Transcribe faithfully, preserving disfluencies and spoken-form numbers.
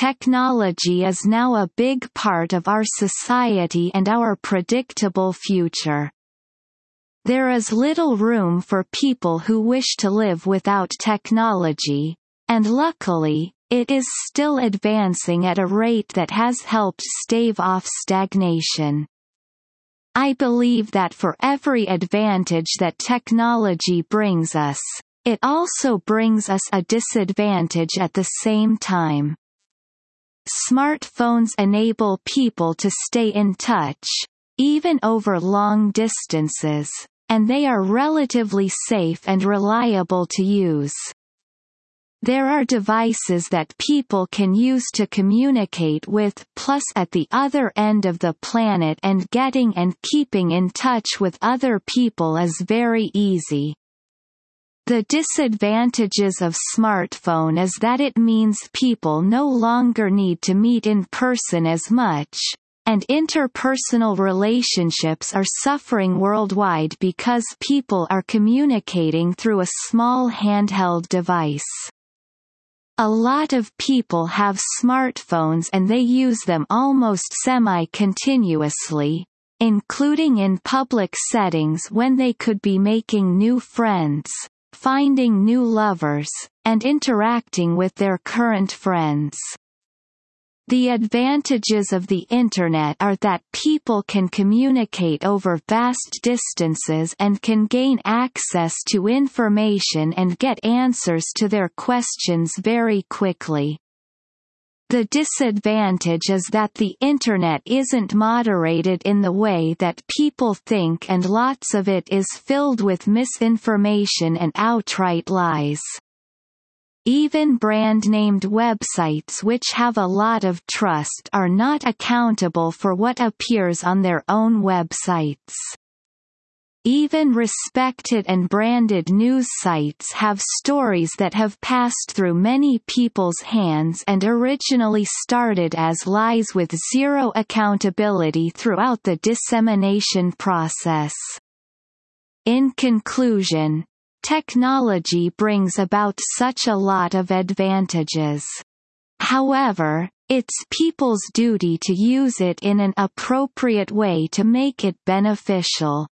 technology is now a big part of our society and our predictable future. There is little room for people who wish to live without technology, and luckily, it is still advancing at a rate that has helped stave off stagnation. I believe that for every advantage that technology brings us, it also brings us a disadvantage at the same time. Smartphones enable people to stay in touch, even over long distances, and they are relatively safe and reliable to use. There are devices that people can use to communicate with, plus at the other end of the planet, and getting and keeping in touch with other people is very easy. The disadvantages of smartphone is that it means people no longer need to meet in person as much, and interpersonal relationships are suffering worldwide because people are communicating through a small handheld device. A lot of people have smartphones and they use them almost semi-continuously, including in public settings when they could be making new friends, finding new lovers, and interacting with their current friends. The advantages of the Internet are that people can communicate over vast distances and can gain access to information and get answers to their questions very quickly. The disadvantage is that the Internet isn't moderated in the way that people think, and lots of it is filled with misinformation and outright lies. Even brand-named websites which have a lot of trust are not accountable for what appears on their own websites. Even respected and branded news sites have stories that have passed through many people's hands and originally started as lies with zero accountability throughout the dissemination process. In conclusion, technology brings about such a lot of advantages. However, it's people's duty to use it in an appropriate way to make it beneficial.